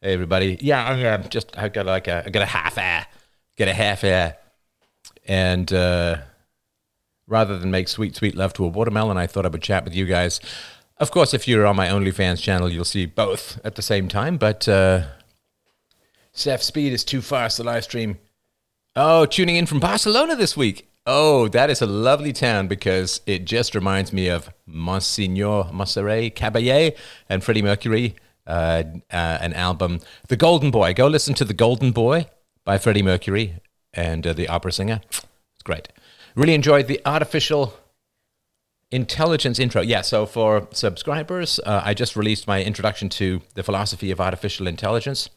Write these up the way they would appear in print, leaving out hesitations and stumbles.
Hey everybody. Yeah, I got I got a half air, and rather than make sweet love to a watermelon, I thought I would chat with you guys. Of course, if you're on my OnlyFans channel, you'll see both at the same time. But Seth Speed is too fast to live stream. Oh, tuning in from Barcelona this week. Oh, that is a lovely town because it just reminds me of Monsignor Caballé and Freddie Mercury. An album, The Golden Boy. Go listen to The Golden Boy by Freddie Mercury and the opera singer. It's great. Really enjoyed the artificial intelligence intro. Yeah, so for subscribers, I just released my introduction to the philosophy of artificial intelligence.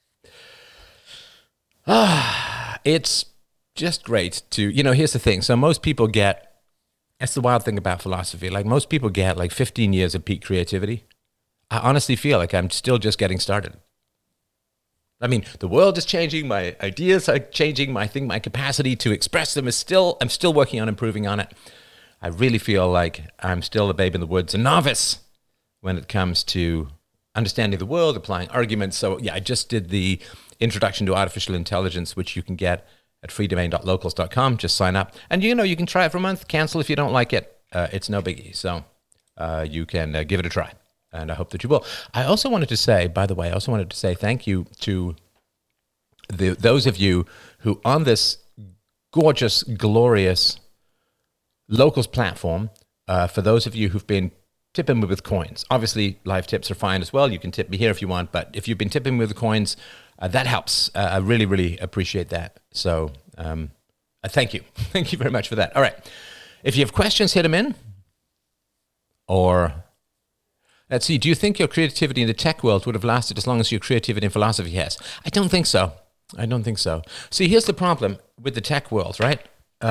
It's just great to, here's the thing. So most people get, that's the wild thing about philosophy. Like most people get like 15 years of peak creativity. I honestly feel like I'm still just getting started. I mean, the world is changing, my ideas are changing, I think my capacity to express them I'm still working on improving on it. I really feel like I'm still a babe in the woods, a novice when it comes to understanding the world, applying arguments. So yeah, I just did the introduction to artificial intelligence, which you can get at freedomain.locals.com. Just sign up. And you can try it for a month, cancel if you don't like it. It's no biggie. So you can give it a try. And I hope that you will. I also wanted to say, by the way, thank you to those of you who on this gorgeous, glorious Locals platform, for those of you who've been tipping me with coins. Obviously, live tips are fine as well. You can tip me here if you want, but if you've been tipping me with coins, that helps. I really, really appreciate that. So thank you. Thank you very much for that. All right. If you have questions, hit them in. Or... let's see, do you think your creativity in the tech world would have lasted as long as your creativity in philosophy has? I don't think so. See, here's the problem with the tech world, right?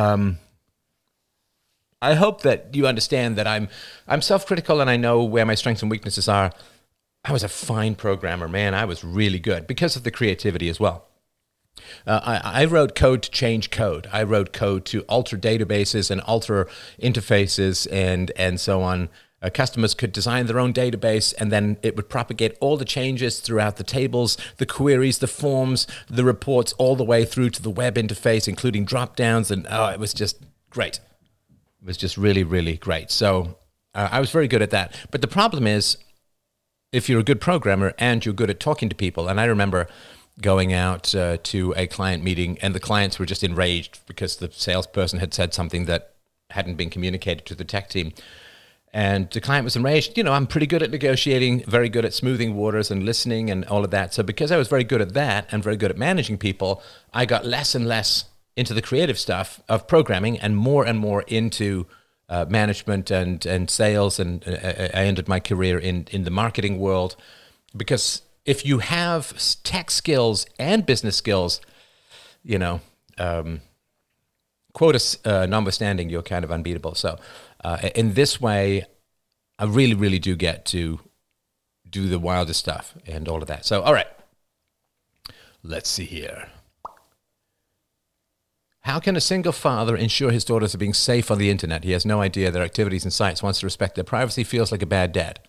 I hope that you understand that I'm self-critical and I know where my strengths and weaknesses are. I was a fine programmer, man. I was really good because of the creativity as well. I wrote code to change code. I wrote code to alter databases and alter interfaces and so on. Customers could design their own database, and then it would propagate all the changes throughout the tables, the queries, the forms, the reports, all the way through to the web interface, including drop-downs, and it was just great. It was just really, really great. So I was very good at that. But the problem is, if you're a good programmer and you're good at talking to people, and I remember going out to a client meeting, and the clients were just enraged because the salesperson had said something that hadn't been communicated to the tech team. And the client was enraged. I'm pretty good at negotiating, very good at smoothing waters and listening and all of that. So because I was very good at that and very good at managing people, I got less and less into the creative stuff of programming and more into management and sales. And I ended my career in the marketing world. Because if you have tech skills and business skills, quotas notwithstanding, you're kind of unbeatable. So in this way, I really, really do get to do the wildest stuff and all of that. So, all right, let's see here. How can a single father ensure his daughters are being safe on the internet? He has no idea their activities and sites, wants to respect their privacy, feels like a bad dad.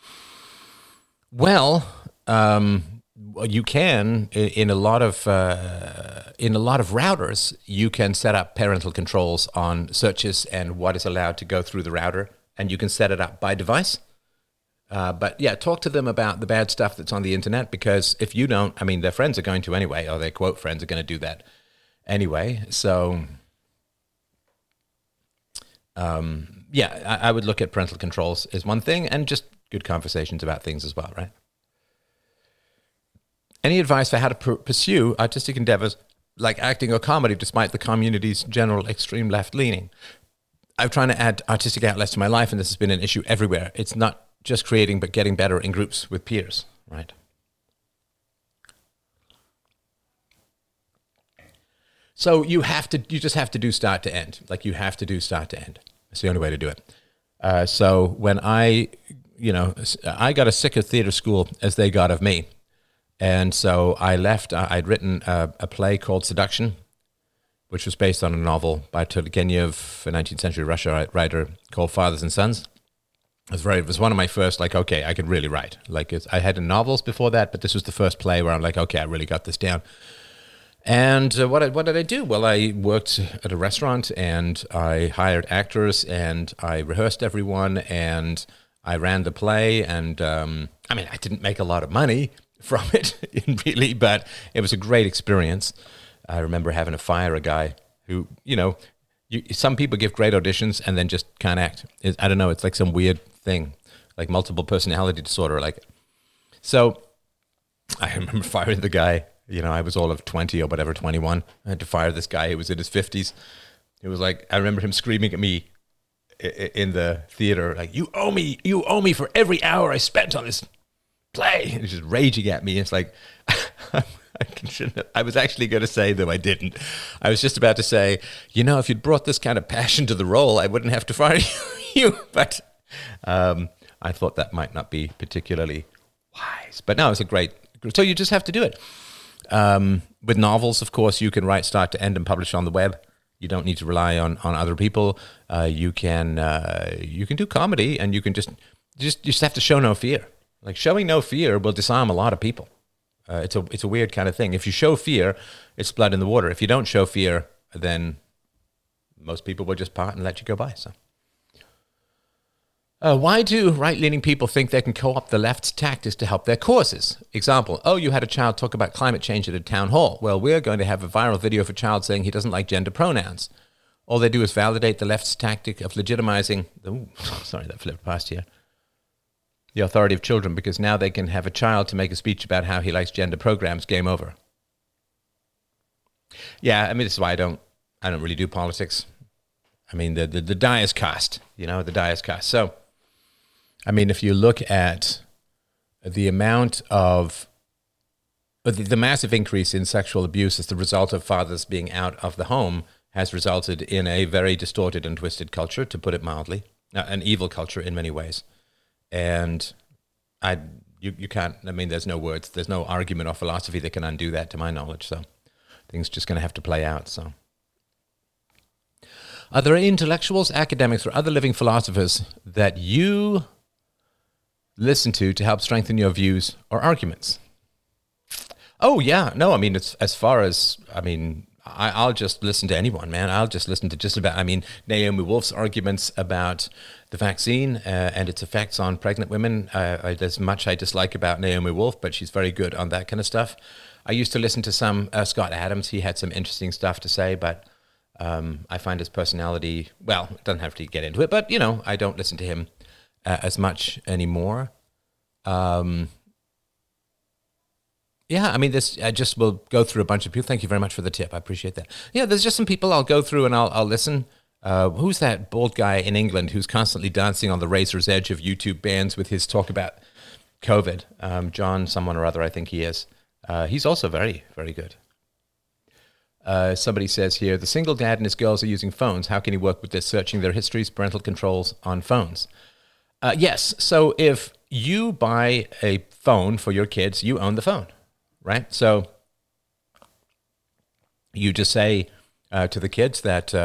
Well, you can in a lot of routers. You can set up parental controls on searches and what is allowed to go through the router, and you can set it up by device. But yeah, talk to them about the bad stuff that's on the internet, because if you don't, their friends are going to anyway, or their quote friends are going to do that anyway. So I would look at parental controls as one thing, and just good conversations about things as well, right? Any advice for how to pursue artistic endeavors like acting or comedy despite the community's general extreme left-leaning? I'm trying to add artistic outlets to my life, and this has been an issue everywhere. It's not just creating, but getting better in groups with peers, right? So you just have to do start to end. Like you have to do start to end. It's the only way to do it. So when I got as sick of theater school as they got of me. And so I left. I'd written a play called Seduction, which was based on a novel by Turgenev, a 19th century Russia writer, called Fathers and Sons. It was one of my first, like, okay, I can really write. Like, I had novels before that, but this was the first play where I'm like, okay, I really got this down. And what did I do? Well, I worked at a restaurant, and I hired actors, and I rehearsed everyone, and I ran the play. And I mean, I didn't make a lot of money from it, really, but it was a great experience. I remember having to fire a guy who, some people give great auditions and then just can't act. I don't know. It's like some weird thing, like multiple personality disorder. Like, so I remember firing the guy. I was all of 20 or whatever, 21. I had to fire this guy who was in his 50s. It was like, I remember him screaming at me in the theater, like, you owe me for every hour I spent on this play. And he's just raging at me. It's like, I was actually going to say, though I didn't. I was just about to say, if you'd brought this kind of passion to the role, I wouldn't have to fire you. But I thought that might not be particularly wise. But no, it's so you just have to do it. With novels, of course, you can write start to end and publish on the web. You don't need to rely on other people. You can do comedy, and you can just have to show no fear. Like, showing no fear will disarm a lot of people. It's a weird kind of thing. If you show fear, it's blood in the water. If you don't show fear, then most people will just part and let you go by. So, why do right-leaning people think they can co-opt the left's tactics to help their causes? Example, you had a child talk about climate change at a town hall. Well, we're going to have a viral video of a child saying he doesn't like gender pronouns. All they do is validate the left's tactic of legitimizing... sorry, that flipped past here. The authority of children, because now they can have a child to make a speech about how he likes gender programs. Game over. Yeah, I mean, this is why I don't really do politics. I mean, the die is cast, the die is cast. So, I mean, if you look at the amount of the massive increase in sexual abuse as the result of fathers being out of the home has resulted in a very distorted and twisted culture, to put it mildly, an evil culture in many ways. And you can't, I mean, there's no words, there's no argument or philosophy that can undo that, to my knowledge. So things just going to have to play out. So, are there intellectuals, academics, or other living philosophers that you listen to help strengthen your views or arguments? Oh, yeah. No, I mean, it's as far as, I mean, I'll just listen to anyone, man. I'll just listen to just about, I mean, Naomi Wolf's arguments about the vaccine and its effects on pregnant women. There's much I dislike about Naomi Wolf, but she's very good on that kind of stuff. I used to listen to some Scott Adams. He had some interesting stuff to say, but I find his personality, well, it doesn't have to get into it, but, I don't listen to him as much anymore. Yeah, I mean, I just will go through a bunch of people. Thank you very much for the tip. I appreciate that. Yeah, there's just some people I'll go through and I'll listen. Who's that bald guy in England who's constantly dancing on the razor's edge of YouTube bans with his talk about COVID? John someone or other, I think he is. He's also very, very good. Somebody says here, the single dad and his girls are using phones. How can he work with this? Searching their histories, parental controls on phones. Yes, so if you buy a phone for your kids, you own the phone. Right? So you just say to the kids that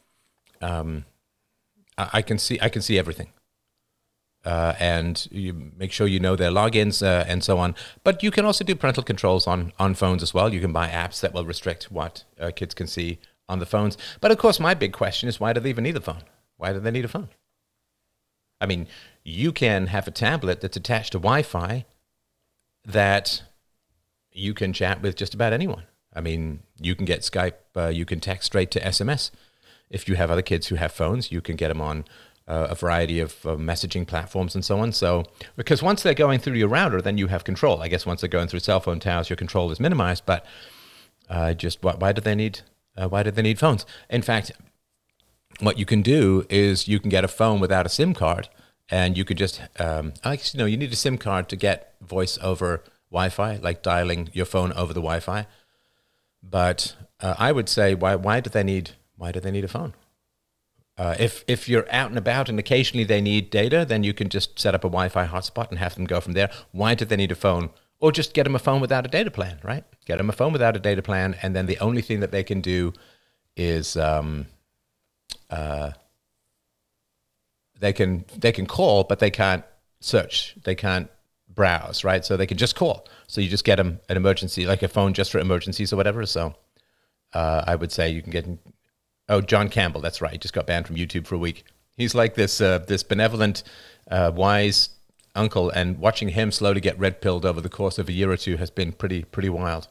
I can see everything. And you make sure you know their logins and so on. But you can also do parental controls on phones as well. You can buy apps that will restrict what kids can see on the phones. But of course, my big question is, why do they even need a phone? Why do they need a phone? I mean, you can have a tablet that's attached to Wi-Fi that you can chat with just about anyone. I mean, you can get Skype, you can text straight to SMS. If you have other kids who have phones, you can get them on a variety of messaging platforms and so on. So, because once they're going through your router, then you have control. I guess once they're going through cell phone towers, your control is minimized. But why do they need phones? In fact, what you can do is you can get a phone without a SIM card, and you could just you need a SIM card to get voice over Wi-Fi, like dialing your phone over the Wi-Fi. But I would say, why do they need a phone? If you're out and about and occasionally they need data, then you can just set up a Wi-Fi hotspot and have them go from there. Why do they need a phone? Or just get them a phone without a data plan, right? Get them a phone without a data plan, and then the only thing that they can do is they can call, but they can't search, they can't browse, right? So they can just call. So you just get them an emergency, like a phone just for emergencies or whatever. So I would say you can get. Oh, John Campbell, that's right. He just got banned from YouTube for a week. He's like this benevolent, wise uncle, and watching him slowly get red pilled over the course of a year or two has been pretty wild.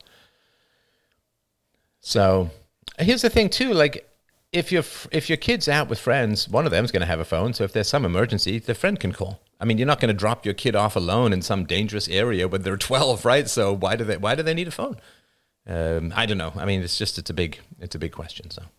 So here's the thing too, like if your kid's out with friends, one of them's going to have a phone. So if there's some emergency, the friend can call. I mean, you're not going to drop your kid off alone in some dangerous area when they're 12, right? So why do they need a phone? I don't know. I mean, it's a big question. So,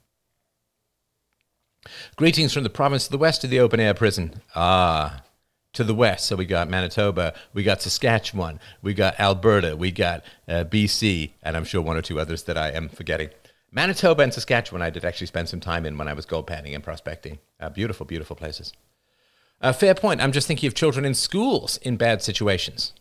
greetings from the province to the west of the open air prison. To the west. So we got Manitoba, we got Saskatchewan, we got Alberta, we got BC, and I'm sure one or two others that I am forgetting. Manitoba and Saskatchewan I did actually spend some time in when I was gold panning and prospecting. Beautiful, beautiful places. Fair point. I'm just thinking of children in schools in bad situations.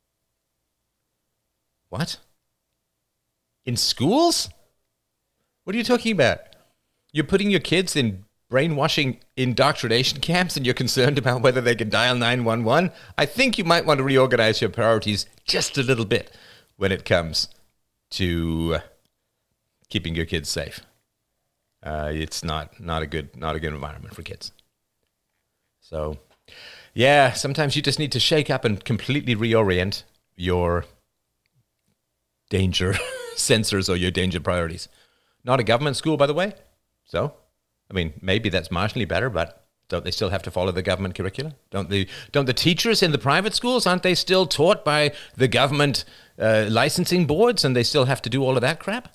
What? In schools? What are you talking about? You're putting your kids in brainwashing indoctrination camps and you're concerned about whether they can dial 911? I think you might want to reorganize your priorities just a little bit when it comes to keeping your kids safe. It's not a good environment for kids. So, yeah, sometimes you just need to shake up and completely reorient your danger sensors or your danger priorities. Not a government school, by the way. So, I mean, maybe that's marginally better, but don't they still have to follow the government curricula? Don't the teachers in the private schools, aren't they still taught by the government licensing boards, and they still have to do all of that crap?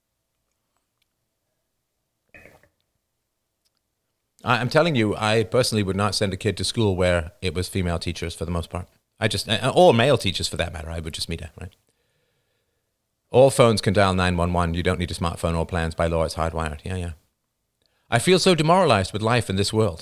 I'm telling you, I personally would not send a kid to school where it was female teachers for the most part. Or male teachers for that matter. I would just meet her, right? All phones can dial 911. You don't need a smartphone or plans. By law, it's hardwired. Yeah. I feel so demoralized with life in this world.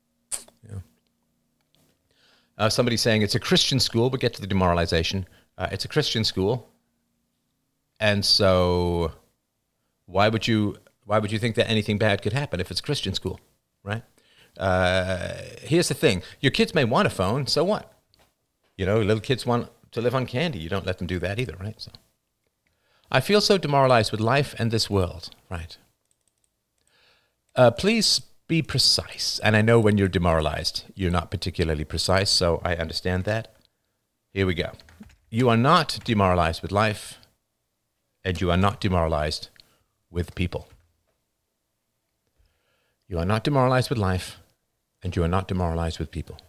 Yeah. Somebody saying it's a Christian school, but get to the demoralization. It's a Christian school, and so why would you think that anything bad could happen if it's a Christian school, right? Here's the thing: your kids may want a phone, so what? Little kids want to live on candy. You don't let them do that either, right? So, I feel so demoralized with life and this world, right? Please be precise. And I know when you're demoralized, you're not particularly precise, so I understand that. Here we go. You are not demoralized with life, and you are not demoralized with people. You are not demoralized with life, and you are not demoralized with people.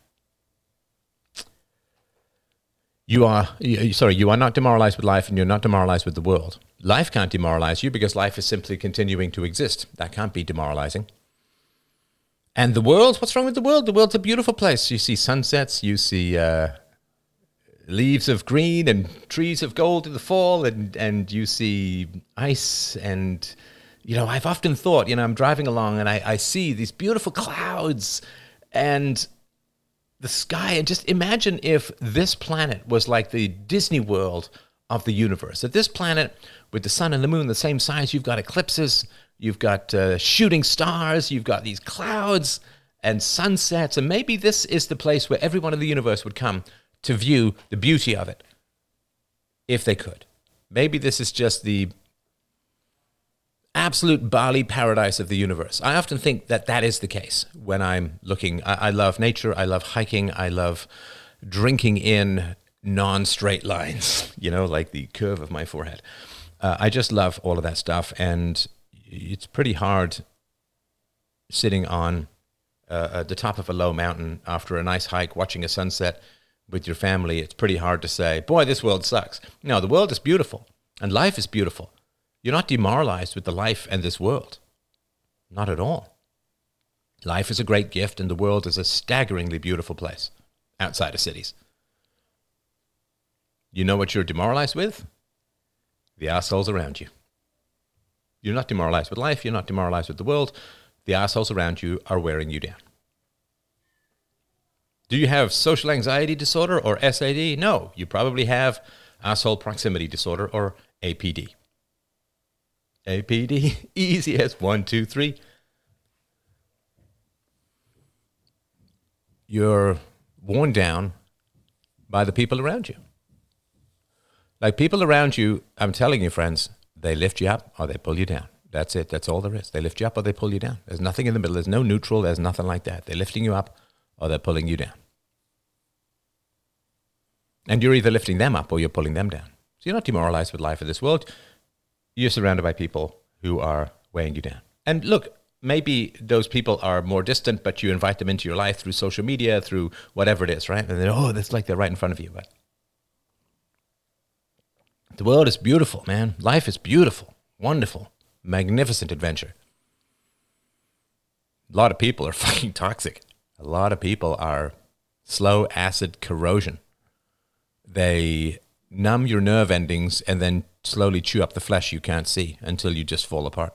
You are not demoralized with life, and you're not demoralized with the world. Life can't demoralize you because life is simply continuing to exist. That can't be demoralizing. And the world, what's wrong with the world? The world's a beautiful place. You see sunsets, you see leaves of green and trees of gold in the fall, and you see ice. And, I've often thought, I'm driving along and I see these beautiful clouds and the sky, and just imagine if this planet was like the Disney World of the universe. If this planet, with the sun and the moon the same size, you've got eclipses, you've got shooting stars, you've got these clouds and sunsets, and maybe this is the place where everyone in the universe would come to view the beauty of it, if they could. Maybe this is just the absolute Bali paradise of the universe. I often think that is the case when I'm looking. I love nature, I love hiking, I love drinking in non-straight lines, like the curve of my forehead. I just love all of that stuff, and it's pretty hard sitting on the top of a low mountain after a nice hike, watching a sunset with your family. It's pretty hard to say, boy, this world sucks. No, the world is beautiful, and life is beautiful. You're not demoralized with the life and this world. Not at all. Life is a great gift, and the world is a staggeringly beautiful place outside of cities. You know what you're demoralized with? The assholes around you. You're not demoralized with life. You're not demoralized with the world. The assholes around you are wearing you down. Do you have social anxiety disorder or SAD? No, you probably have asshole proximity disorder or APD. APD, easy as 1, 2, 3. you're worn down by the people around you. Like people around you, I'm telling you, friends, they lift you up or they pull you down. That's it. That's all there is. They lift you up or they pull you down. There's nothing in the middle. There's no neutral. There's nothing like that. They're lifting you up or they're pulling you down. And you're either lifting them up or you're pulling them down. So you're not demoralized with life of this world. You're surrounded by people who are weighing you down. And look, maybe those people are more distant, but you invite them into your life through social media, through whatever it is, right? And then, oh, that's like they're right in front of you. But the world is beautiful, man. Life is beautiful, wonderful, magnificent adventure. A lot of people are fucking toxic. A lot of people are slow acid corrosion. They numb your nerve endings and then slowly chew up the flesh you can't see until you just fall apart.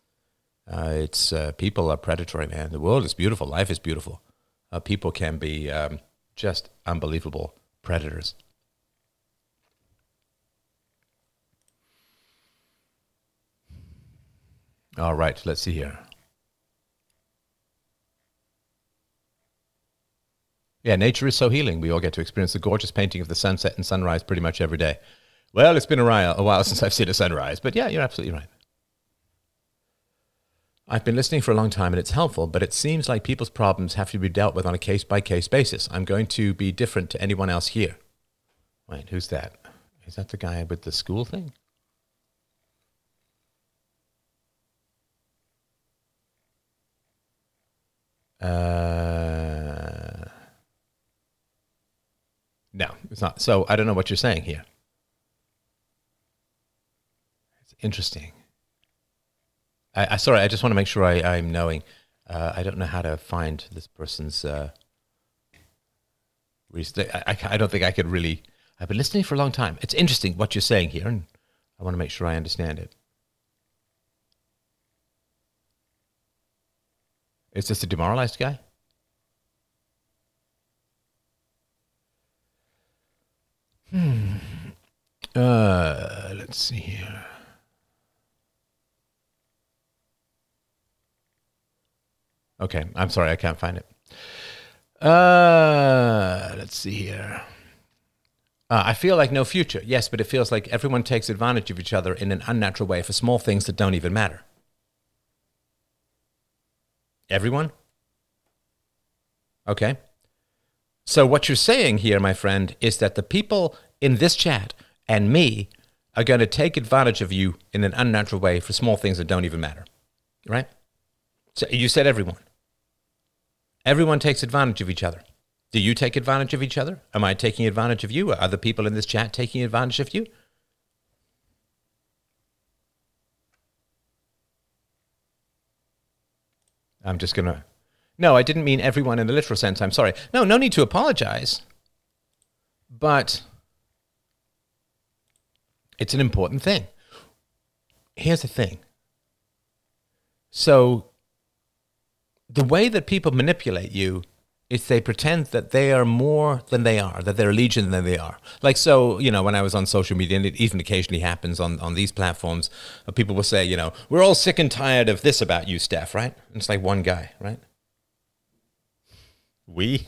People are predatory, man. The world is beautiful. Life is beautiful. People can be just unbelievable predators. All right, let's see here. Yeah, nature is so healing. We all get to experience the gorgeous painting of the sunset and sunrise pretty much every day. Well, it's been a while since I've seen a sunrise, but yeah, you're absolutely right. I've been listening for a long time and it's helpful, but it seems like people's problems have to be dealt with on a case-by-case basis. I'm going to be different to anyone else here. Wait, who's that? Is that the guy with the school thing? No, it's not. So I don't know what you're saying here. It's interesting. Sorry, I just want to make sure I'm knowing. I don't know how to find this person's. I don't think I could really. I've been listening for a long time. It's interesting what you're saying here, and I want to make sure I understand it. Is this a demoralized guy? Let's see here. Okay, I'm sorry, I can't find it. Let's see here. I feel like no future. Yes, but it feels like everyone takes advantage of each other in an unnatural way for small things that don't even matter. Everyone? Okay. So what you're saying here, my friend, is that the people in this chat and me are going to take advantage of you in an unnatural way for small things that don't even matter, right? So you said everyone. Everyone takes advantage of each other. Do you take advantage of each other? Am I taking advantage of you? Are other people in this chat taking advantage of you? I'm just going to... No, I didn't mean everyone in the literal sense. I'm sorry. No need to apologize. But it's an important thing. Here's the thing. So the way that people manipulate you is they pretend that they are more than they are, that they're legion than they are. Like, so, when I was on social media, and it even occasionally happens on these platforms, people will say, we're all sick and tired of this about you, Steph, right? And it's like one guy, right? We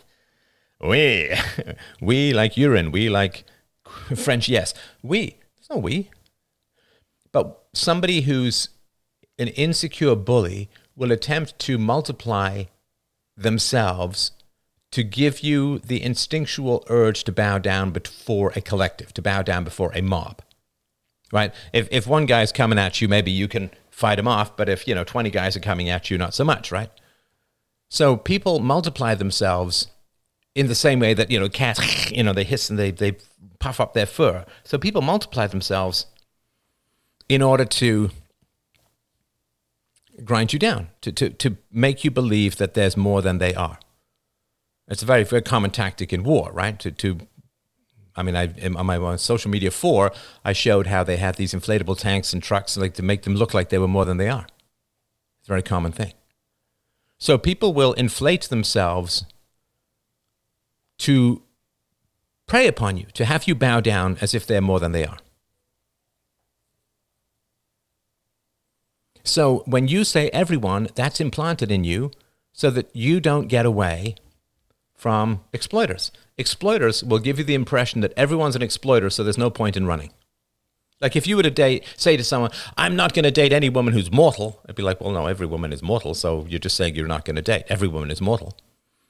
like urine. We like French, yes. It's not we. But somebody who's an insecure bully will attempt to multiply themselves to give you the instinctual urge to bow down before a collective, to bow down before a mob, right? If one guy's coming at you, maybe you can fight him off, but if, 20 guys are coming at you, not so much, right? So people multiply themselves in the same way that, cats, they hiss and they puff up their fur. So people multiply themselves in order to grind you down, to make you believe that there's more than they are. It's a very, very common tactic in war, right? On my social media 4, I showed how they had these inflatable tanks and trucks to make them look like they were more than they are. It's a very common thing. So people will inflate themselves to prey upon you, to have you bow down as if they're more than they are. So when you say everyone, that's implanted in you so that you don't get away from exploiters. Exploiters will give you the impression that everyone's an exploiter, so there's no point in running. Like if you were to say to someone, I'm not going to date any woman who's mortal, I'd be like, well, no, every woman is mortal, so you're just saying you're not going to date. Every woman is mortal.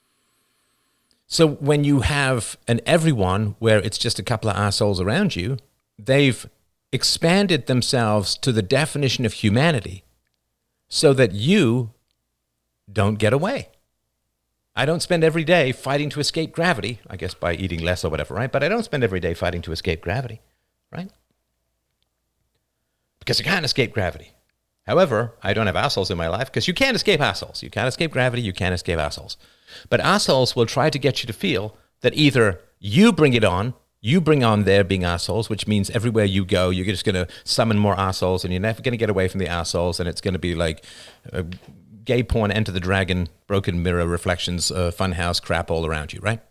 So when you have an everyone where it's just a couple of assholes around you, they've expanded themselves to the definition of humanity so that you don't get away. I don't spend every day fighting to escape gravity, I guess by eating less or whatever, right? But I don't spend every day fighting to escape gravity, right? Because I can't escape gravity. However, I don't have assholes in my life because you can't escape assholes. You can't escape gravity, you can't escape assholes. But assholes will try to get you to feel that either you bring it on, you bring on their being assholes, which means everywhere you go, you're just going to summon more assholes and you're never going to get away from the assholes, and it's going to be like gay porn, Enter the Dragon, Broken Mirror, Reflections, Funhouse crap all around you, right?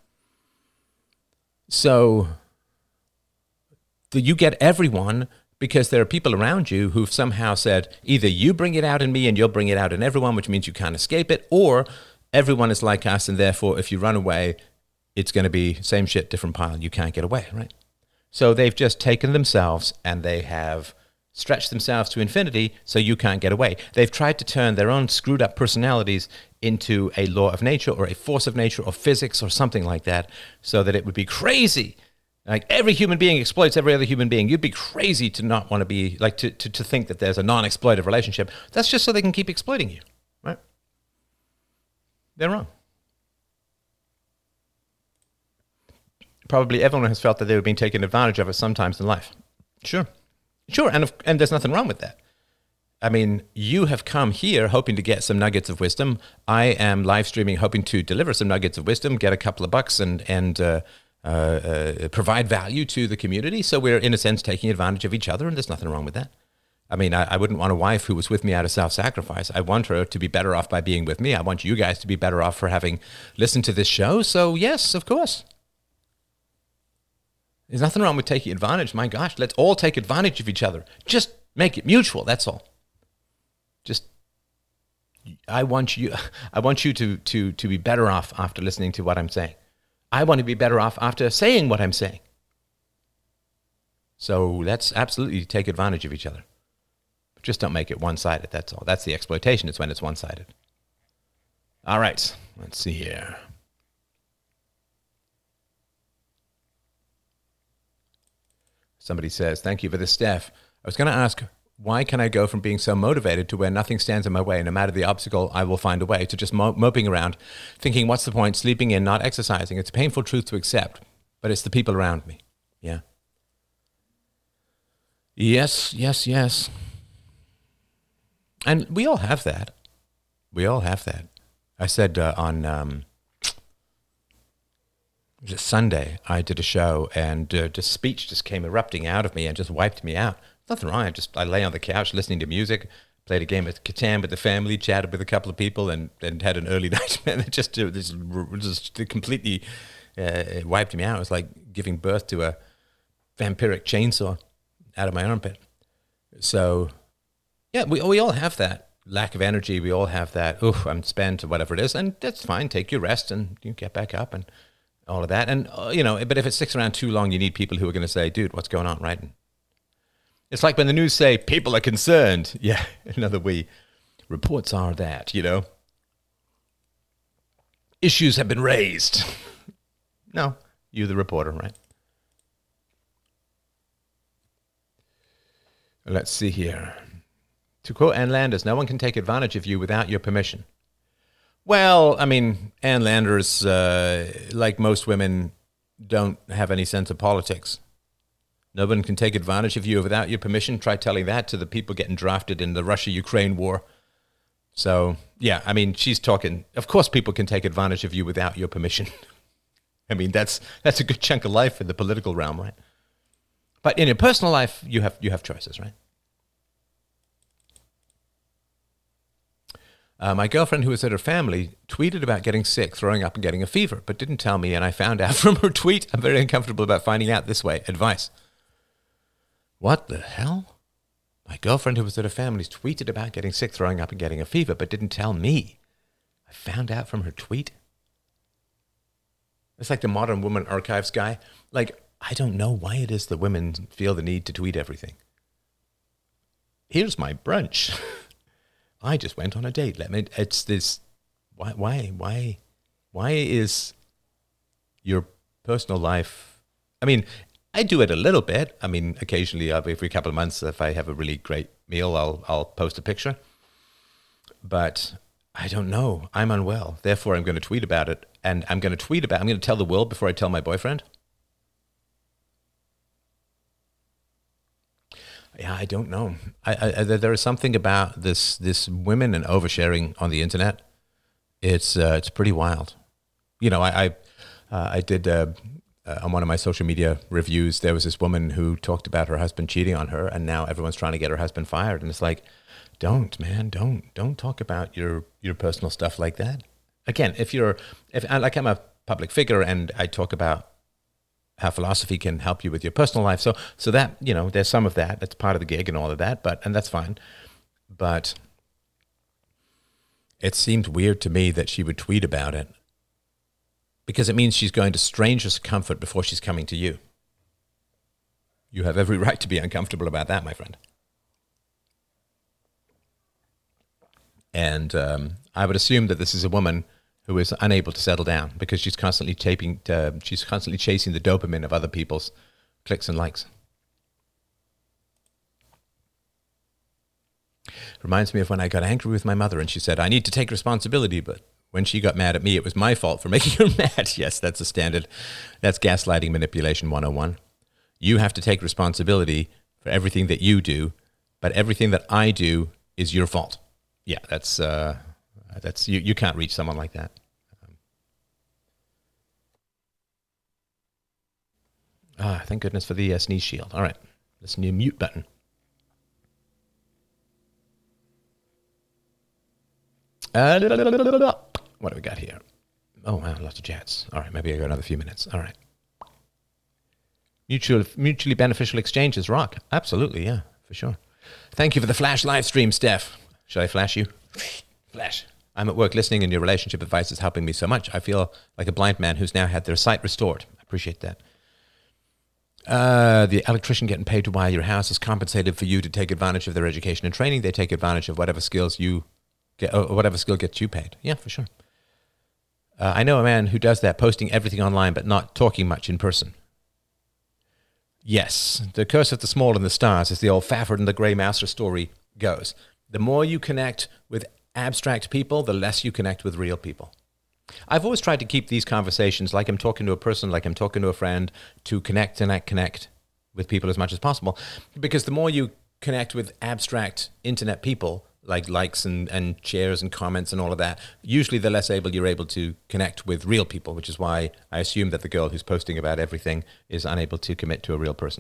So you get everyone because there are people around you who've somehow said, either you bring it out in me and you'll bring it out in everyone, which means you can't escape it, or everyone is like us, and therefore if you run away, it's going to be same shit, different pile. You can't get away, right? So they've just taken themselves and they have stretched themselves to infinity so you can't get away. They've tried to turn their own screwed up personalities into a law of nature or a force of nature or physics or something like that, so that it would be crazy. Like every human being exploits every other human being. You'd be crazy to not want to be, like to think that there's a non-exploitive relationship. That's just so they can keep exploiting you, right? They're wrong. Probably everyone has felt that they were being taken advantage of at some times in life. Sure, and there's nothing wrong with that. I mean, you have come here hoping to get some nuggets of wisdom. I am live streaming hoping to deliver some nuggets of wisdom, get a couple of bucks, and provide value to the community. So we're, in a sense, taking advantage of each other, and there's nothing wrong with that. I mean, I wouldn't want a wife who was with me out of self-sacrifice. I want her to be better off by being with me. I want you guys to be better off for having listened to this show. So yes, of course. There's nothing wrong with taking advantage. My gosh, let's all take advantage of each other. Just make it mutual, that's all. Just, I want you to be better off after listening to what I'm saying. I want to be better off after saying what I'm saying. So let's absolutely take advantage of each other. But just don't make it one-sided, that's all. That's the exploitation, it's when it's one-sided. All right, let's see here. Somebody says, thank you for this, Steph. I was going to ask, why can I go from being so motivated to where nothing stands in my way, no matter the obstacle, I will find a way, to just moping around, thinking, what's the point, sleeping in, not exercising? It's a painful truth to accept, but it's the people around me. Yeah. Yes. And we all have that. I said on just Sunday, I did a show, and the speech just came erupting out of me and just wiped me out. Nothing wrong. I lay on the couch listening to music, played a game of Catan with the family, chatted with a couple of people, and had an early night. And it just completely wiped me out. It was like giving birth to a vampiric chainsaw out of my armpit. So, yeah, we all have that lack of energy. We all have that, I'm spent, or whatever it is. And that's fine. Take your rest and you get back up and all of that. And, but if it sticks around too long, you need people who are going to say, dude, what's going on, right? And it's like when the news say, people are concerned. Yeah, another reports are that, issues have been raised. No, you the reporter, right? Let's see here. To quote Ann Landers, no one can take advantage of you without your permission. Well, I mean, Ann Landers, like most women, don't have any sense of politics. No one can take advantage of you without your permission. Try telling that to the people getting drafted in the Russia-Ukraine war. So, yeah, I mean, she's talking, of course people can take advantage of you without your permission. I mean, that's a good chunk of life in the political realm, right? But in your personal life, you have choices, right? My girlfriend, who was at her family, tweeted about getting sick, throwing up, and getting a fever, but didn't tell me, and I found out from her tweet. I'm very uncomfortable about finding out this way. Advice. What the hell? My girlfriend, who was at her family's, tweeted about getting sick, throwing up, and getting a fever, but didn't tell me. I found out from her tweet. It's like the Modern Woman Archives guy. Like, I don't know why it is that women feel the need to tweet everything. Here's my brunch. I just went on a date. It's this. Why is your personal life? I mean, I do it a little bit. I mean, occasionally, every couple of months, if I have a really great meal, I'll post a picture. But I don't know. I'm unwell. Therefore, I'm going to tweet about it. And I'm going to tell the world before I tell my boyfriend. Yeah, I don't know. There is something about this women and oversharing on the internet. It's pretty wild. You know, I did on one of my social media reviews. There was this woman who talked about her husband cheating on her, and now everyone's trying to get her husband fired. And it's like, don't talk about your personal stuff like that. Again, if I'm a public figure and I talk about how philosophy can help you with your personal life. So that, you know, there's some of that. That's part of the gig and all of that, and that's fine. But it seemed weird to me that she would tweet about it because it means she's going to strangers' comfort before she's coming to you. You have every right to be uncomfortable about that, my friend. And I would assume that this is a woman who is unable to settle down because she's constantly chasing the dopamine of other people's clicks and likes. Reminds me of when I got angry with my mother and she said, I need to take responsibility, but when she got mad at me, it was my fault for making her mad. Yes, that's a standard. That's gaslighting manipulation 101. You have to take responsibility for everything that you do, but everything that I do is your fault. Yeah, that's you can't reach someone like that. Thank goodness for the sneeze shield. All right, this new mute button. What do we got here? Oh, wow, lots of chats. All right, maybe I got another few minutes. All right. Mutually beneficial exchanges rock. Absolutely, yeah, for sure. Thank you for the Flash live stream, Steph. Should I flash you? Flash. I'm at work listening and your relationship advice is helping me so much. I feel like a blind man who's now had their sight restored. I appreciate that. The electrician getting paid to wire your house is compensated for you to take advantage of their education and training. They take advantage of whatever skills you get, or whatever skill gets you paid. Yeah, for sure. I know a man who does that, posting everything online but not talking much in person. Yes, the curse of the small and the stars, as the old Fafford and the Grey Mouser story goes. The more you connect with abstract people, the less you connect with real people. I've always tried to keep these conversations like I'm talking to a person, like I'm talking to a friend, to connect with people as much as possible. Because the more you connect with abstract internet people, like likes and shares and comments and all of that, usually the less able you're able to connect with real people, which is why I assume that the girl who's posting about everything is unable to commit to a real person.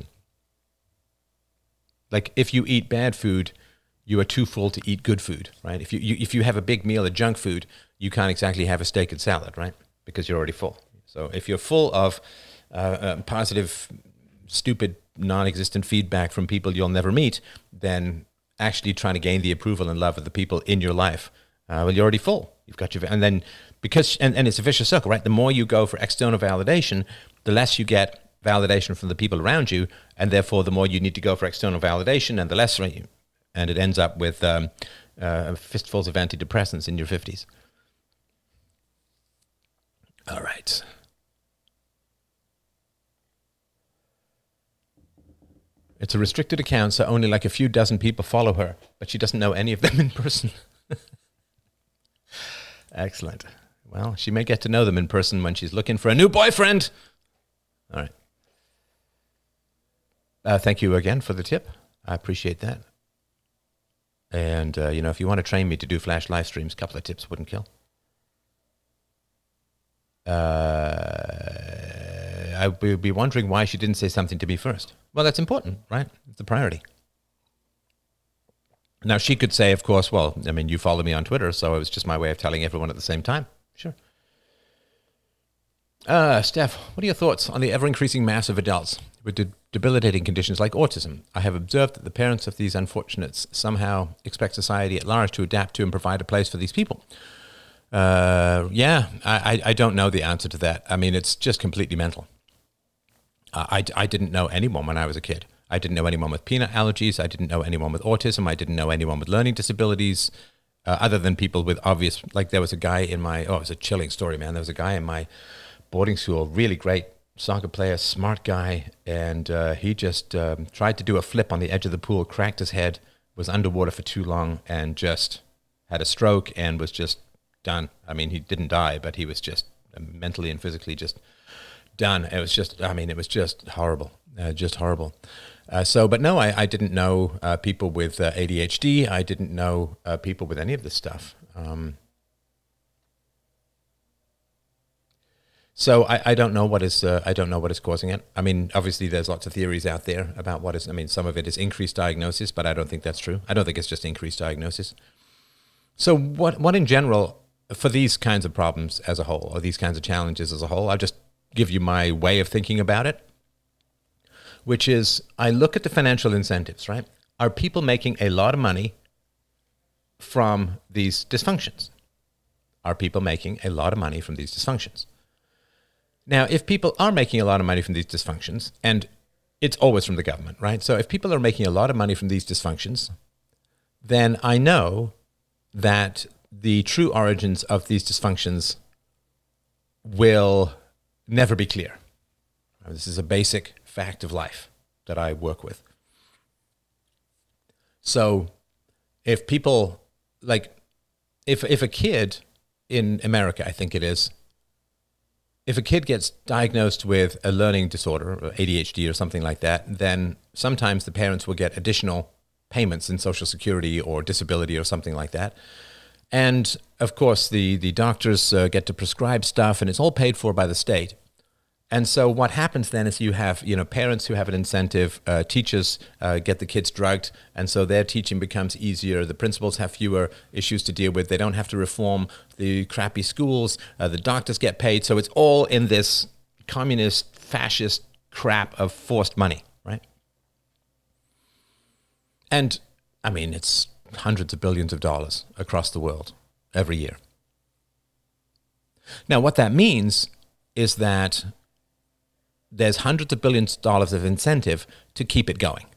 Like, if you eat bad food, you are too full to eat good food, right? If you have a big meal of junk food, you can't exactly have a steak and salad, right? Because you're already full. So if you're full of positive, stupid, non-existent feedback from people you'll never meet, then actually trying to gain the approval and love of the people in your life, well, you're already full. You've got and then because it's a vicious circle, right? The more you go for external validation, the less you get validation from the people around you, and therefore the more you need to go for external validation, and the less, right? And it ends up with fistfuls of antidepressants in your 50s. All right. It's a restricted account, so only like a few dozen people follow her, but she doesn't know any of them in person. Excellent. Well, she may get to know them in person when she's looking for a new boyfriend. All right. Thank you again for the tip. I appreciate that. And, if you want to train me to do Flash live streams, a couple of tips wouldn't kill. I would be wondering why she didn't say something to me first. Well, that's important, right? It's a priority. Now, she could say, of course, well, I mean, you follow me on Twitter, so it was just my way of telling everyone at the same time. Sure. Steph, what are your thoughts on the ever-increasing mass of adults with debilitating conditions like autism? I have observed that the parents of these unfortunates somehow expect society at large to adapt to and provide a place for these people. Yeah, I don't know the answer to that. I mean, it's just completely mental. I didn't know anyone when I was a kid. I didn't know anyone with peanut allergies. I didn't know anyone with autism. I didn't know anyone with learning disabilities, other than people with obvious, like there was a guy in my, oh, it was a chilling story, man. There was a guy in my boarding school, really great soccer player, smart guy, and he just tried to do a flip on the edge of the pool, cracked his head, was underwater for too long, and just had a stroke and was just done. I mean, he didn't die, but he was just mentally and physically just done. It was just, I mean, it was just horrible, just horrible. But no, I didn't know people with ADHD. I didn't know people with any of this stuff. So I don't know what is I don't know what is causing it. I mean, obviously, there's lots of theories out there about what is. I mean, some of it is increased diagnosis, but I don't think that's true. I don't think it's just increased diagnosis. So what in general for these kinds of problems as a whole, or these kinds of challenges as a whole, I'll just give you my way of thinking about it, which is I look at the financial incentives, right? Are people making a lot of money from these dysfunctions? Are people making a lot of money from these dysfunctions? Now, if people are making a lot of money from these dysfunctions, and it's always from the government, right? So if people are making a lot of money from these dysfunctions, then I know that the true origins of these dysfunctions will never be clear. This is a basic fact of life that I work with. So if people, like, if a kid in America, I think it is, if a kid gets diagnosed with a learning disorder, or ADHD or something like that, then sometimes the parents will get additional payments in Social Security or disability or something like that. And of course, the doctors get to prescribe stuff, and it's all paid for by the state. And so what happens then is you have, parents who have an incentive, teachers get the kids drugged, and so their teaching becomes easier. The principals have fewer issues to deal with. They don't have to reform the crappy schools. The doctors get paid. So it's all in this communist, fascist crap of forced money, right? And, I mean, it's hundreds of billions of dollars across the world every year. Now, what that means is that there's hundreds of billions of dollars of incentive to keep it going.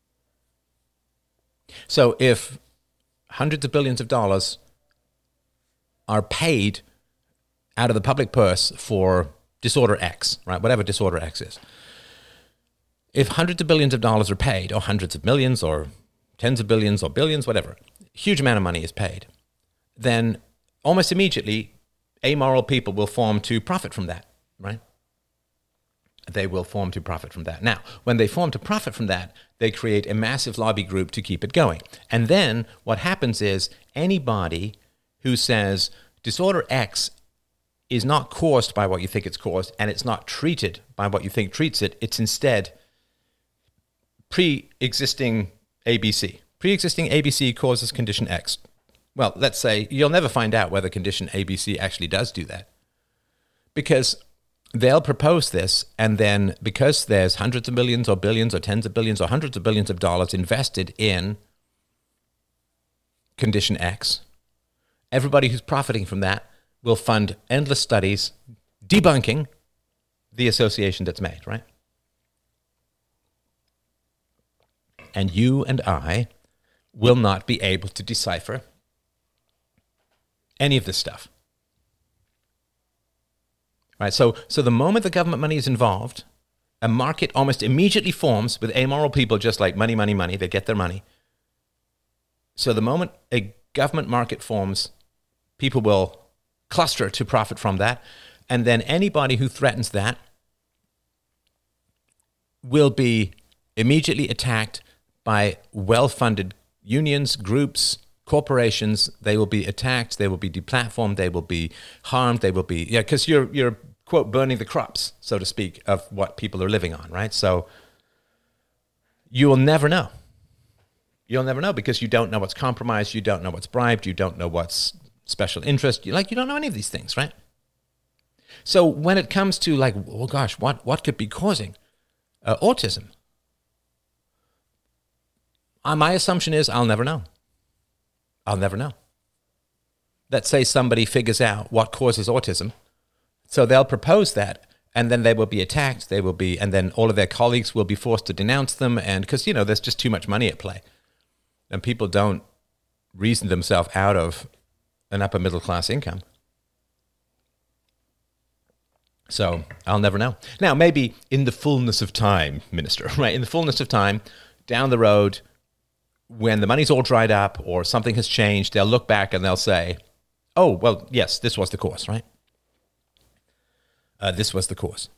So if hundreds of billions of dollars are paid out of the public purse for disorder X, right, whatever disorder X is, if hundreds of billions of dollars are paid, or hundreds of millions, or tens of billions, or billions, whatever, huge amount of money is paid, then almost immediately amoral people will form to profit from that, right? They will form to profit from that. Now, when they form to profit from that, they create a massive lobby group to keep it going. And then what happens is anybody who says disorder X is not caused by what you think it's caused, and it's not treated by what you think treats it, it's instead pre-existing ABC. Pre-existing ABC causes condition X. Well, let's say you'll never find out whether condition ABC actually does do that, because they'll propose this, and then because there's hundreds of millions or billions or tens of billions or hundreds of billions of dollars invested in condition X, everybody who's profiting from that will fund endless studies debunking the association that's made, right? And you and I will not be able to decipher any of this stuff. Right, so the moment the government money is involved, a market almost immediately forms with amoral people just like money, money, money. They get their money. So the moment a government market forms, people will cluster to profit from that. And then anybody who threatens that will be immediately attacked by well-funded unions, groups, corporations. They will be attacked. They will be deplatformed. They will be harmed. They will be, because you're quote, burning the crops, so to speak, of what people are living on, right? So you will never know. You'll never know because you don't know what's compromised. You don't know what's bribed. You don't know what's special interest. You don't know any of these things, right? So when it comes to like, oh gosh, what could be causing autism? My assumption is I'll never know. I'll never know. Let's say somebody figures out what causes autism. So they'll propose that, and then they will be attacked. And then all of their colleagues will be forced to denounce them. And because, there's just too much money at play. And people don't reason themselves out of an upper middle class income. So I'll never know. Now, maybe in the fullness of time, Minister, right? In the fullness of time, down the road, when the money's all dried up or something has changed, they'll look back and they'll say, oh, well, yes, this was the cause, right? This was the cause.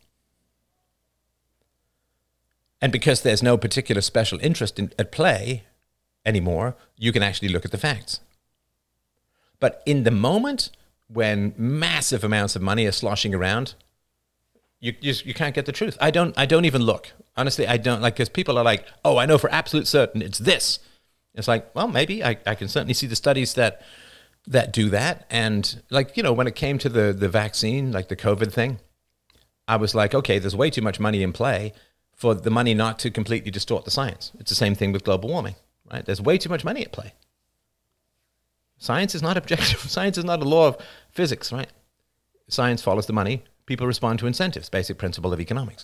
And because there's no particular special interest at play anymore, you can actually look at the facts. But in the moment when massive amounts of money are sloshing around, you can't get the truth. I don't even look. Honestly, I don't, because people are like, oh, I know for absolute certain it's this. It's like, well, maybe I can certainly see the studies that do that. And when it came to the vaccine, like the COVID thing, I was like, okay, there's way too much money in play for the money not to completely distort the science. It's the same thing with global warming, right? There's way too much money at play. Science is not objective. Science is not a law of physics, right? Science follows the money. People respond to incentives, basic principle of economics.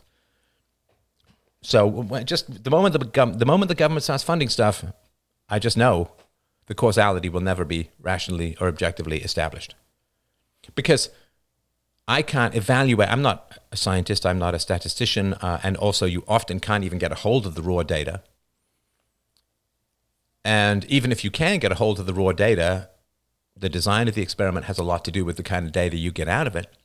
So just the moment the government starts funding stuff, I just know the causality will never be rationally or objectively established. Because I can't evaluate, I'm not a scientist, I'm not a statistician, and also you often can't even get a hold of the raw data. And even if you can get a hold of the raw data, the design of the experiment has a lot to do with the kind of data you get out of it.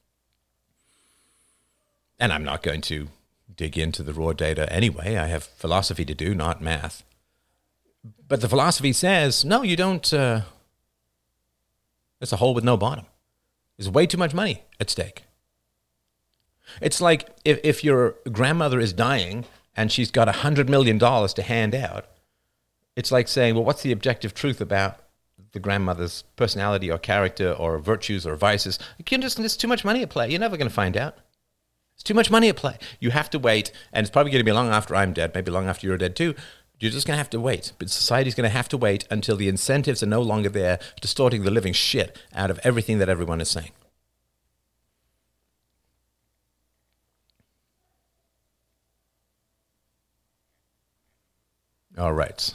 And I'm not going to dig into the raw data anyway. I have philosophy to do, not math. But the philosophy says, no, you don't. It's a hole with no bottom. There's way too much money at stake. It's like if your grandmother is dying and she's got $100 million to hand out, it's like saying, well, what's the objective truth about the grandmother's personality or character or virtues or vices? There's too much money at play. You're never going to find out. There's too much money at play. You have to wait, and it's probably going to be long after I'm dead, maybe long after you're dead too. You're just going to have to wait. But society's going to have to wait until the incentives are no longer there, distorting the living shit out of everything that everyone is saying. All right.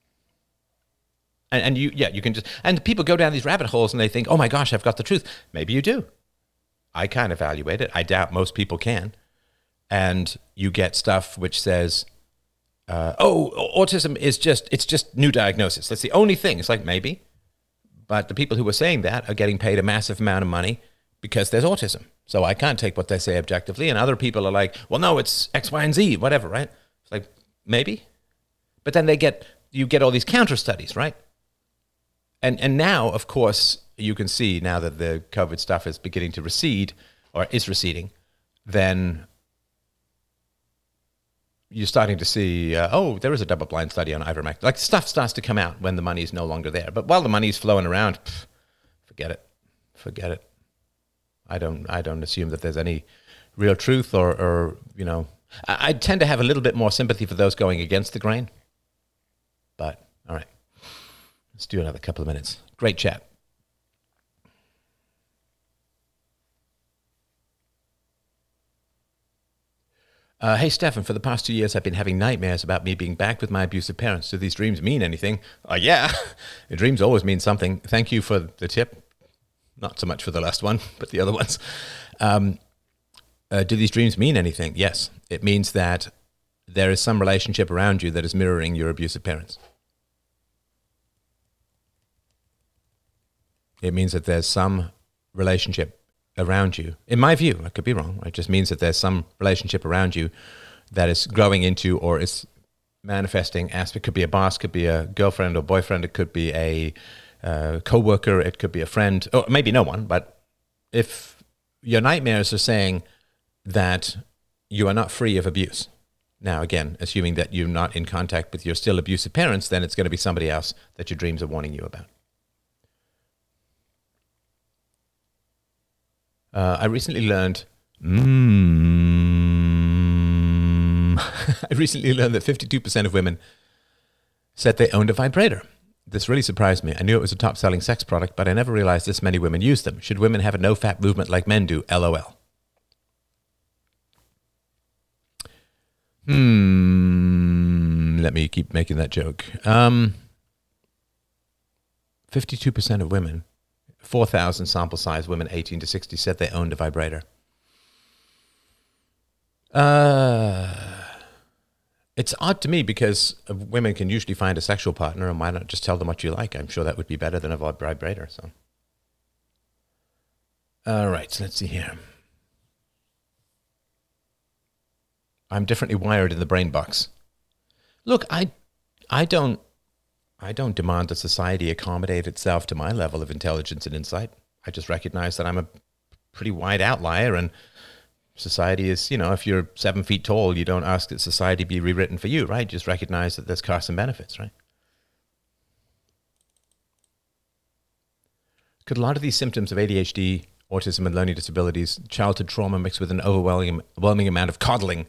And you can just, and people go down these rabbit holes and they think, oh my gosh, I've got the truth. Maybe you do. I can't evaluate it. I doubt most people can. And you get stuff which says, autism is just new diagnosis. That's the only thing. It's like, maybe. But the people who are saying that are getting paid a massive amount of money because there's autism. So I can't take what they say objectively. And other people are like, well, no, it's X, Y, and Z, whatever, right? It's like, maybe. But then you get all these counter studies, right? And now, of course, you can see now that the COVID stuff is beginning to recede, or is receding, then you're starting to see, there is a double-blind study on ivermectin. Like, stuff starts to come out when the money's no longer there. But while the money's flowing around, forget it. I don't assume that there's any real truth or I tend to have a little bit more sympathy for those going against the grain. But, all right, let's do another couple of minutes. Great chat. Hey, Stefan, for the past 2 years, I've been having nightmares about me being back with my abusive parents. Do these dreams mean anything? Yeah, the dreams always mean something. Thank you for the tip. Not so much for the last one, but the other ones. Do these dreams mean anything? Yes. It means that there is some relationship around you that is mirroring your abusive parents. It means that there's some relationship around you. In my view, I could be wrong. It just means that there's some relationship around you that is growing into or is manifesting as it could be a boss, could be a girlfriend or boyfriend, it could be a co-worker, it could be a friend, or maybe no one. But if your nightmares are saying that you are not free of abuse, now again, assuming that you're not in contact with your still abusive parents, then it's going to be somebody else that your dreams are warning you about. I recently learned that 52% of women said they owned a vibrator. This really surprised me. I knew it was a top-selling sex product, but I never realized this many women use them. Should women have a no-fat movement like men do? LOL. Let me keep making that joke. 52% of women, 4,000 sample size women 18 to 60 said they owned a vibrator. It's odd to me because women can usually find a sexual partner, and why not just tell them what you like? I'm sure that would be better than a vibrator. So, all right, let's see here. I'm differently wired in the brain box. Look, I don't demand that society accommodate itself to my level of intelligence and insight. I just recognize that I'm a pretty wide outlier, and society is, if you're 7 feet tall, you don't ask that society be rewritten for you, right? Just recognize that there's costs and benefits, right? Could a lot of these symptoms of ADHD, autism, and learning disabilities, childhood trauma mixed with an overwhelming amount of coddling?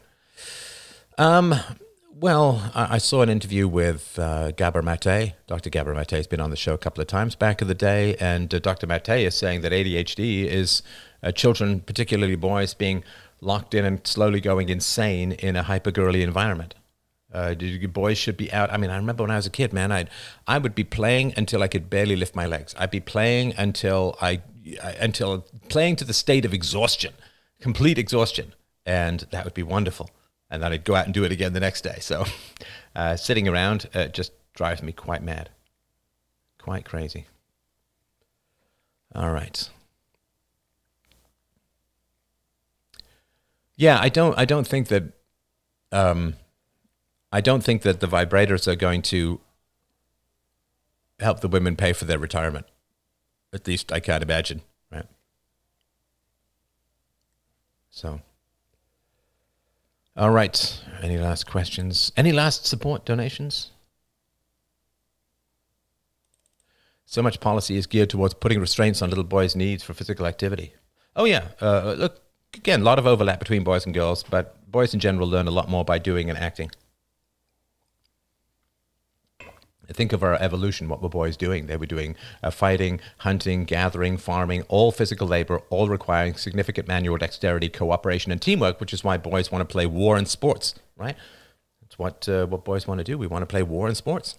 Well, I saw an interview with Gabor Mate. Dr. Gabor Mate has been on the show a couple of times back in the day, and Dr. Mate is saying that ADHD is children, particularly boys, being locked in and slowly going insane in a hyper-girly environment. Boys should be out. I mean, I remember when I was a kid, man, I would be playing until I could barely lift my legs. I'd be playing until playing to the state of exhaustion, complete exhaustion, and that would be wonderful. And then I'd go out and do it again the next day. So sitting around just drives me quite mad, quite crazy. All right. Yeah, I don't think that the vibrators are going to help the women pay for their retirement. At least I can't imagine, right? So. All right. Any last questions? Any last support donations? So much policy is geared towards putting restraints on little boys' needs for physical activity. Oh, yeah. Look, again, a lot of overlap between boys and girls, but boys in general learn a lot more by doing and acting. Think of our evolution, what were boys doing? They were doing fighting, hunting, gathering, farming, all physical labor, all requiring significant manual dexterity, cooperation, and teamwork, which is why boys want to play war and sports, right? That's what boys want to do. We want to play war and sports.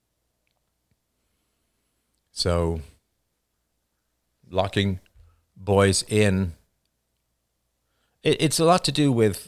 So locking boys in, it's a lot to do with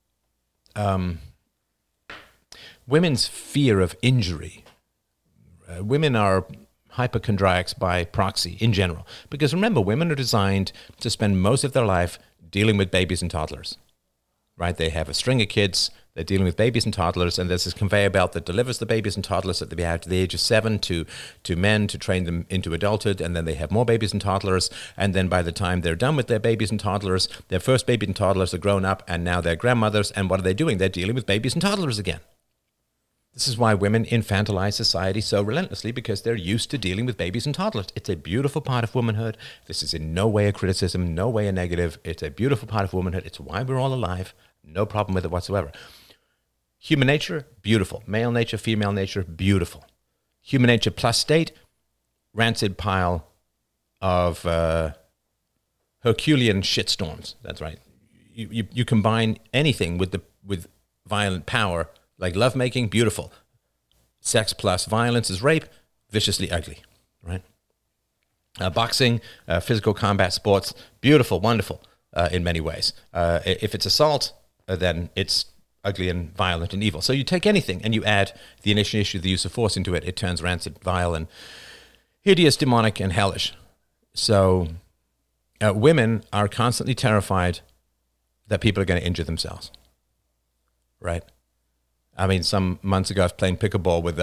women's fear of injury. Women are hypochondriacs by proxy in general. Because remember, women are designed to spend most of their life dealing with babies and toddlers, right? They have a string of kids, they're dealing with babies and toddlers, and there's this conveyor belt that delivers the babies and toddlers at the age of 7 to men to train them into adulthood, and then they have more babies and toddlers, and then by the time they're done with their babies and toddlers, their first baby and toddlers are grown up, and now they're grandmothers, and what are they doing? They're dealing with babies and toddlers again. This is why women infantilize society so relentlessly, because they're used to dealing with babies and toddlers. It's a beautiful part of womanhood. This is in no way a criticism, no way a negative. It's a beautiful part of womanhood. It's why we're all alive. No problem with it whatsoever. Human nature, beautiful. Male nature, female nature, beautiful. Human nature plus state, rancid pile of Herculean shitstorms. That's right. You combine anything with violent power. Like lovemaking, beautiful. Sex plus violence is rape, viciously ugly, right? Boxing, physical combat sports, beautiful, wonderful in many ways. If it's assault, then it's ugly and violent and evil. So you take anything and you add the initiation of the use of force into it, it turns rancid, vile, and hideous, demonic, and hellish. So women are constantly terrified that people are going to injure themselves, right? I mean, some months ago, I was playing pickleball with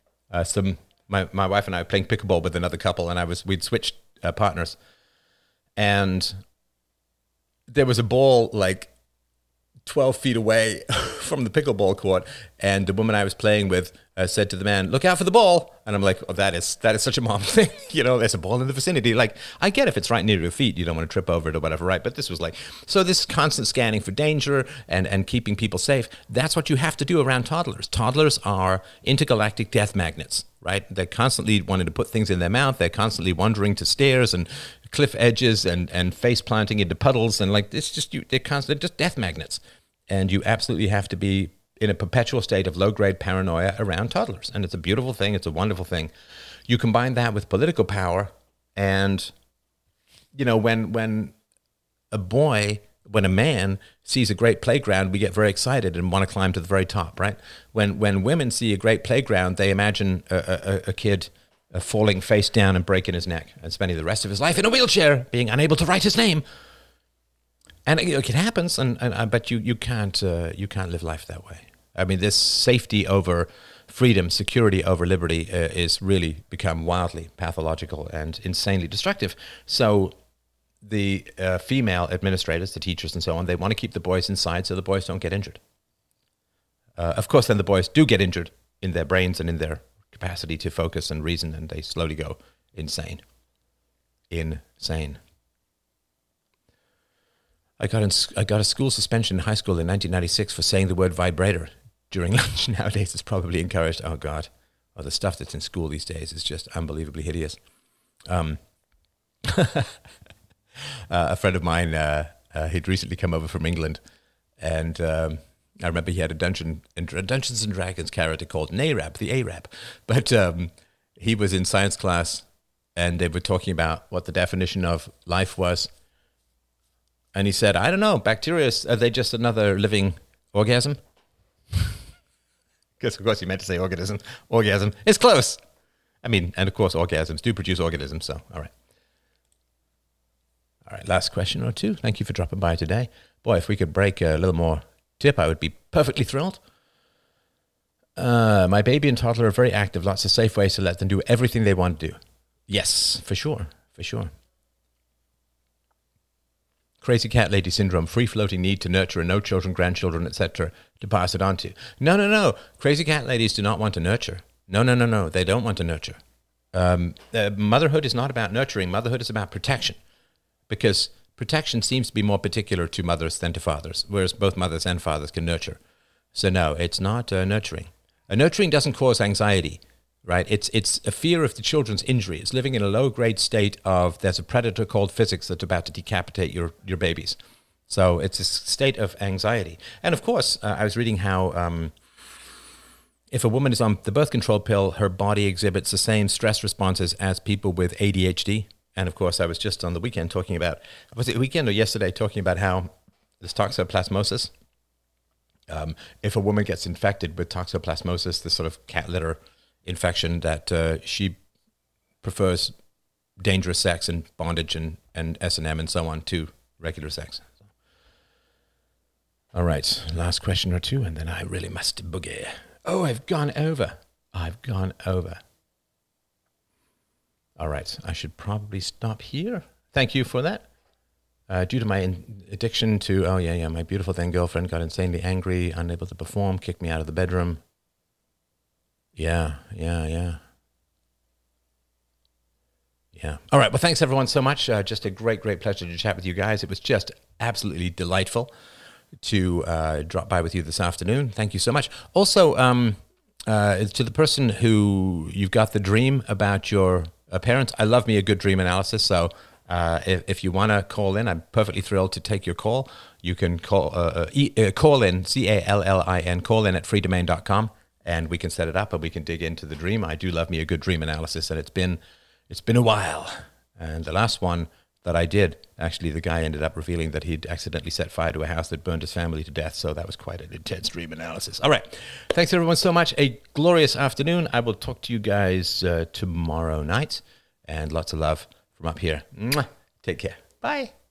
my wife and I were playing pickleball with another couple, and we'd switched partners, and there was a ball like 12 feet away from the pickleball court, and the woman I was playing with said to the man, "Look out for the ball." And I'm like, "Oh, that is such a mom thing." There's a ball in the vicinity. Like, I get if it's right near your feet, you don't want to trip over it or whatever, right? But this was like, so this constant scanning for danger and keeping people safe, that's what you have to do around toddlers. Toddlers are intergalactic death magnets. right? They're constantly wanting to put things in their mouth. They're constantly wandering to stairs and cliff edges and face planting into puddles. And like, it's just, they're just death magnets. And you absolutely have to be in a perpetual state of low-grade paranoia around toddlers. And it's a beautiful thing. It's a wonderful thing. You combine that with political power, and, you know, when a man sees a great playground, we get very excited and want to climb to the very top, right? When women see a great playground, they imagine a kid falling face down and breaking his neck and spending the rest of his life in a wheelchair, being unable to write his name. And it happens, but you can't live life that way. I mean, this safety over freedom, security over liberty is really become wildly pathological and insanely destructive. So the female administrators, the teachers and so on, they want to keep the boys inside so the boys don't get injured. Of course, then the boys do get injured in their brains and in their capacity to focus and reason, and they slowly go insane. Insane. I got a school suspension in high school in 1996 for saying the word vibrator during lunch. Nowadays, it's probably encouraged. Oh, God. Oh, the stuff that's in school these days is just unbelievably hideous. A friend of mine, he'd recently come over from England, and I remember he had a Dungeons and Dragons character called Narab, the Arab. But he was in science class, and they were talking about what the definition of life was. And he said, I don't know, bacteria, are they just another living orgasm? Because, of course, he meant to say organism. Orgasm. It's close. I mean, and of course, orgasms do produce organisms, so, all right. All right, last question or two. Thank you for dropping by today. Boy, if we could break a little more tip, I would be perfectly thrilled. My baby and toddler are very active. Lots of safe ways to let them do everything they want to do. Yes, for sure. Crazy cat lady syndrome, free-floating need to nurture and no children, grandchildren, etc. to pass it on to. No. Crazy cat ladies do not want to nurture. No. They don't want to nurture. Motherhood is not about nurturing. Motherhood is about protection. Because protection seems to be more particular to mothers than to fathers, whereas both mothers and fathers can nurture. So no, it's not nurturing. Nurturing doesn't cause anxiety, right? It's a fear of the children's injury. It's living in a low-grade state of there's a predator called physics that's about to decapitate your babies. So it's a state of anxiety. And of course, I was reading how if a woman is on the birth control pill, her body exhibits the same stress responses as people with ADHD. And of course, I was just on the weekend talking about, was it weekend or yesterday, talking about how this toxoplasmosis, if a woman gets infected with toxoplasmosis, this sort of cat litter infection, that she prefers dangerous sex and bondage and S&M and so on to regular sex. All right, last question or two, and then I really must boogie. Oh, I've gone over. All right, I should probably stop here. Thank you for that. Due to my addiction to, my beautiful then girlfriend got insanely angry, unable to perform, kicked me out of the bedroom. Yeah. All right, well, thanks everyone so much. Just a great pleasure to chat with you guys. It was just absolutely delightful to drop by with you this afternoon. Thank you so much. Also, to the person who you've got the dream about your parents, I love me a good dream analysis. So if you want to call in, I'm perfectly thrilled to take your call. You can call in, CALLIN, call in at freedomain.com, and we can set it up and we can dig into the dream. I do love me a good dream analysis, and it's been a while. And the last one that I did, actually, the guy ended up revealing that he'd accidentally set fire to a house that burned his family to death. So that was quite an intense dream analysis. All right. Thanks, everyone, so much. A glorious afternoon. I will talk to you guys tomorrow night. And lots of love from up here. Mwah. Take care. Bye.